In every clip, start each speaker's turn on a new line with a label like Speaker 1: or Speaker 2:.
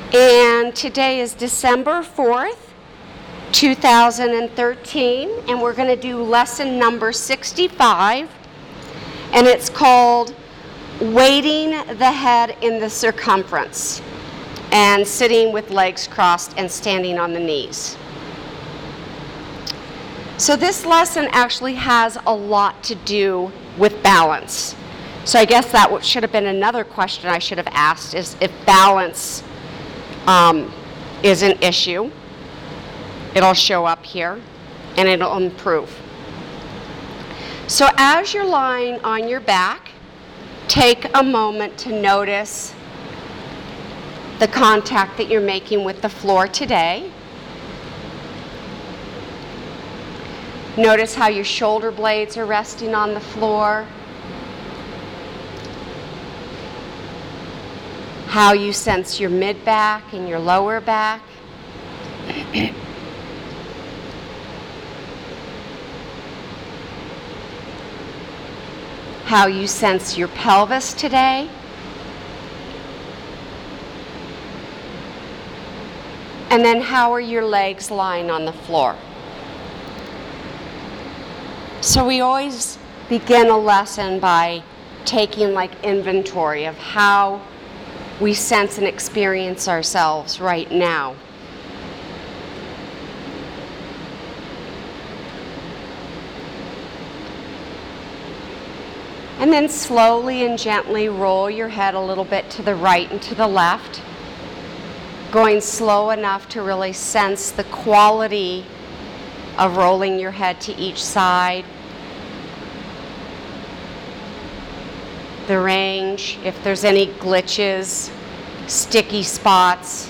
Speaker 1: And today is December 4th, 2013, and we're going to do lesson number 65, and it's called Weighting the Head in the Circumference, and sitting with legs crossed and standing on the knees. So this lesson actually has a lot to do with balance. So I guess that should have been another question I should have asked, is if balance is an issue. It'll show up here and it'll improve. So as you're lying on your back, take a moment to notice the contact that you're making with the floor today. Notice how your shoulder blades are resting on the floor. How you sense your mid-back and your lower back. How you sense your pelvis today. And then how are your legs lying on the floor? So we always begin a lesson by taking like inventory of how we sense and experience ourselves right now. And then slowly and gently roll your head a little bit to the right and to the left, going slow enough to really sense the quality of rolling your head to each side. The range, if there's any glitches, sticky spots.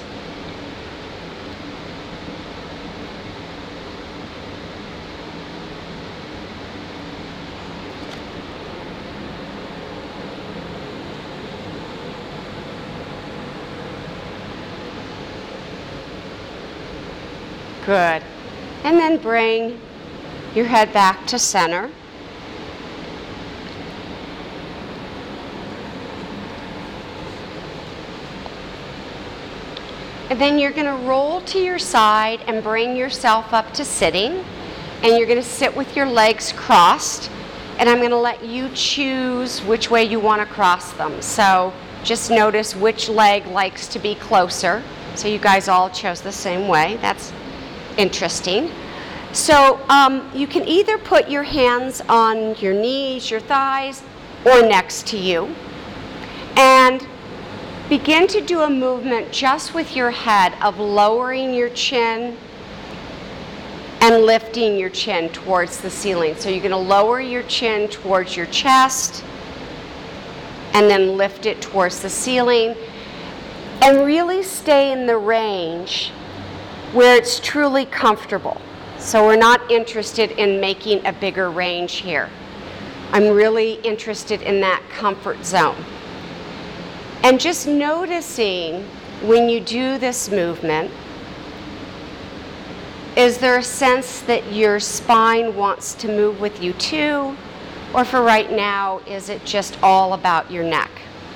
Speaker 1: Good. And then bring your head back to center. And then you're going to roll to your side and bring yourself up to sitting. And you're going to sit with your legs crossed. And I'm going to let you choose which way you want to cross them. So just notice which leg likes to be closer. So you guys all chose the same way. That's interesting. So you can either put your hands on your knees, your thighs, or next to you. And begin to do a movement just with your head of lowering your chin and lifting your chin towards the ceiling. So you're going to lower your chin towards your chest and then lift it towards the ceiling. And really stay in the range where it's truly comfortable. So we're not interested in making a bigger range here. I'm really interested in that comfort zone. And just noticing when you do this movement, is there a sense that your spine wants to move with you too? Or for right now, is it just all about your neck?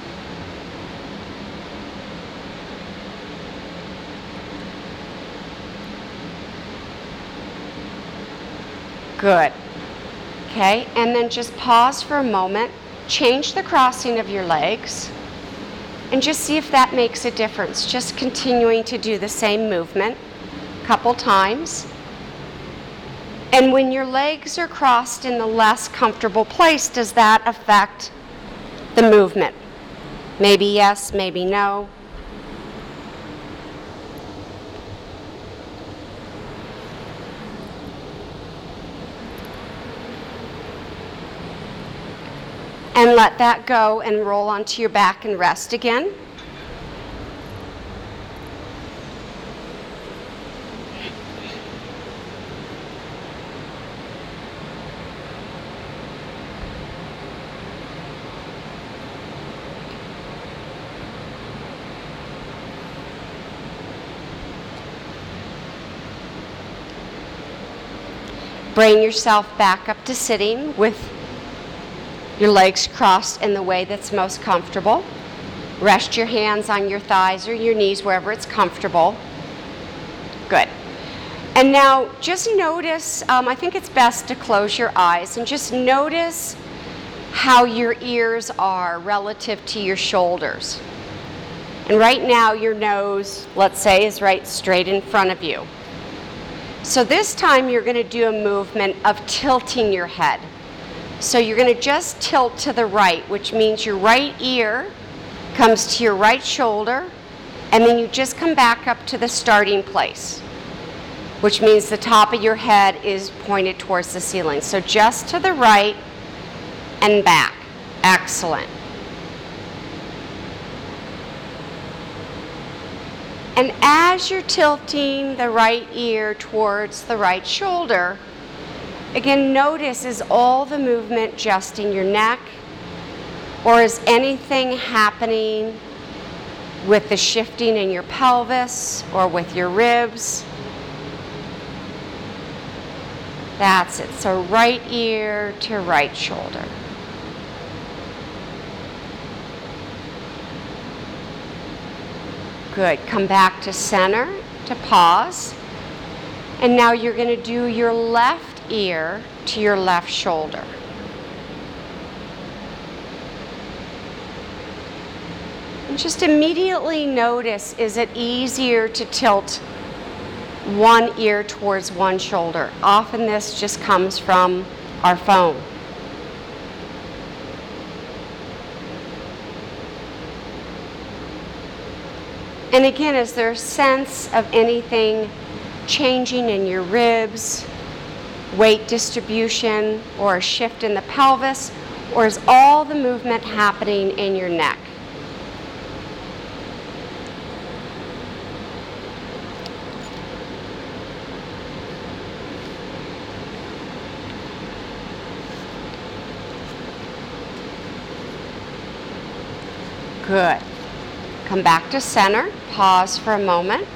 Speaker 1: Good. Okay, and then just pause for a moment, change the crossing of your legs, and just see if that makes a difference. Just continuing to do the same movement a couple times. And when your legs are crossed in the less comfortable place, does that affect the movement? Maybe yes, maybe no. And let that go and roll onto your back and rest again. Bring yourself back up to sitting with your legs crossed in the way that's most comfortable. Rest your hands on your thighs or your knees, wherever it's comfortable. Good. And now just notice, I think it's best to close your eyes and just notice how your ears are relative to your shoulders. And right now your nose, let's say, is right straight in front of you. So this time you're going to do a movement of tilting your head. So you're going to just tilt to the right, which means your right ear comes to your right shoulder, and then you just come back up to the starting place, which means the top of your head is pointed towards the ceiling. So just to the right and back. Excellent. And as you're tilting the right ear towards the right shoulder, again, notice, is all the movement just in your neck, or is anything happening with the shifting in your pelvis or with your ribs? That's it. So right ear to right shoulder. Good. Come back to center to pause. And now you're going to do your left ear to your left shoulder. And just immediately notice, is it easier to tilt one ear towards one shoulder? Often this just comes from our phone. And again, is there a sense of anything changing in your ribs, weight distribution, or a shift in the pelvis, or is all the movement happening in your neck? Good. Come back to center. Pause for a moment.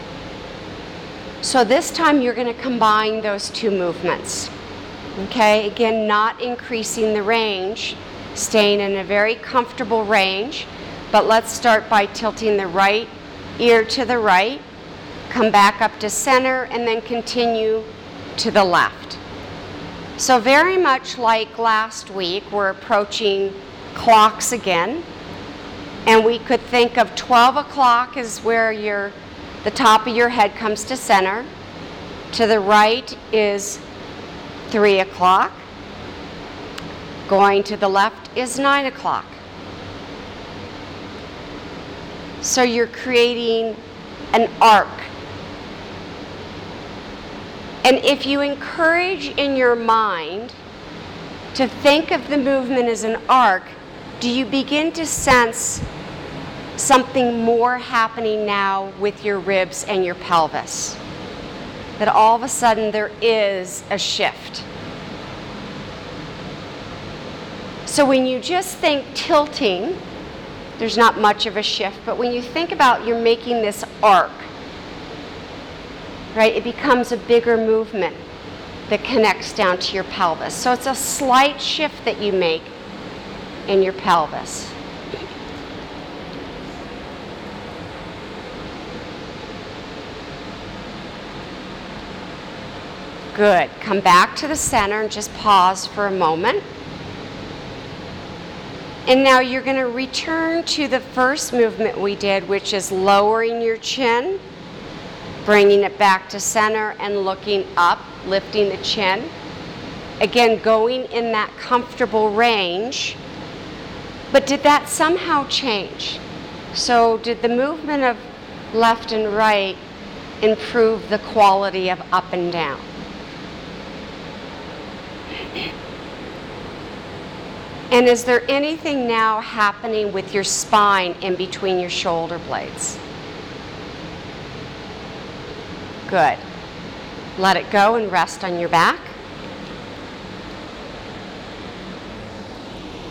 Speaker 1: So this time you're going to combine those two movements. Okay, again, not increasing the range, staying in a very comfortable range, but let's start by tilting the right ear to the right, come back up to center, and then continue to the left. So very much like last week, we're approaching clocks again. And we could think of 12 o'clock is where the top of your head comes to center. To the right is 3 o'clock. Going to the left is 9 o'clock. So you're creating an arc. And if you encourage in your mind to think of the movement as an arc, do you begin to sense something more happening now with your ribs and your pelvis? That all of a sudden there is a shift. So when you just think tilting, there's not much of a shift, but when you think about you're making this arc, right, it becomes a bigger movement that connects down to your pelvis. So it's a slight shift that you make in your pelvis. Good. Come back to the center and just pause for a moment. And now you're going to return to the first movement we did, which is lowering your chin, bringing it back to center and looking up, lifting the chin. Again, going in that comfortable range. But did that somehow change? So did the movement of left and right improve the quality of up and down? And is there anything now happening with your spine in between your shoulder blades? Good. Let it go and rest on your back.